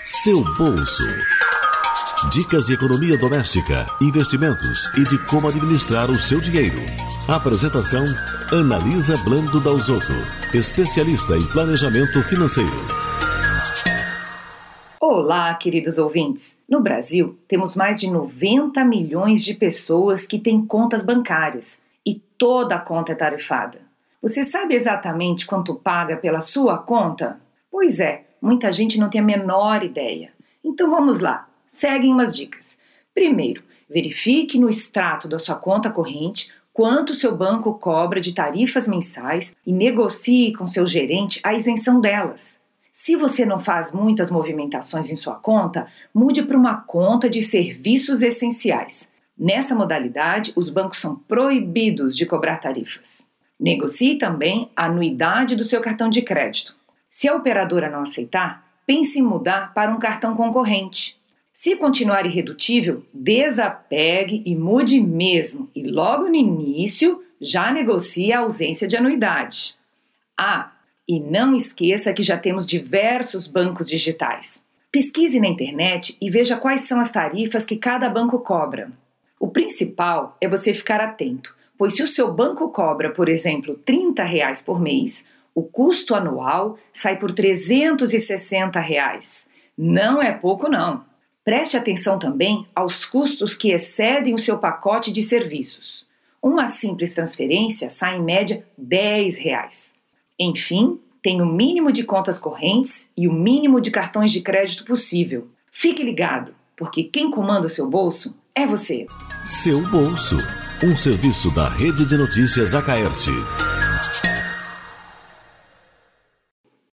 Seu bolso. Dicas de economia doméstica, investimentos e de como administrar o seu dinheiro. Apresentação: Analisa Blando Dalzotto, especialista em planejamento financeiro. Olá, queridos ouvintes! No Brasil, temos mais de 90 milhões de pessoas que têm contas bancárias e toda a conta é tarifada. Você sabe exatamente quanto paga pela sua conta? Pois é, muita gente não tem a menor ideia. Então vamos lá, seguem umas dicas. Primeiro, verifique no extrato da sua conta corrente quanto seu banco cobra de tarifas mensais e negocie com seu gerente a isenção delas. Se você não faz muitas movimentações em sua conta, mude para uma conta de serviços essenciais. Nessa modalidade, os bancos são proibidos de cobrar tarifas. Negocie também a anuidade do seu cartão de crédito. Se a operadora não aceitar, pense em mudar para um cartão concorrente. Se continuar irredutível, desapegue e mude mesmo. E logo no início, já negocie a ausência de anuidade. E não esqueça que já temos diversos bancos digitais. Pesquise na internet e veja quais são as tarifas que cada banco cobra. O principal é você ficar atento, pois se o seu banco cobra, por exemplo, R$ 30 por mês, o custo anual sai por R$ 360. Não é pouco, não. Preste atenção também aos custos que excedem o seu pacote de serviços. Uma simples transferência sai em média R$ 10. Enfim, tem o mínimo de contas correntes e o mínimo de cartões de crédito possível. Fique ligado, porque quem comanda o seu bolso é você. Seu bolso, um serviço da Rede de Notícias Acaerte.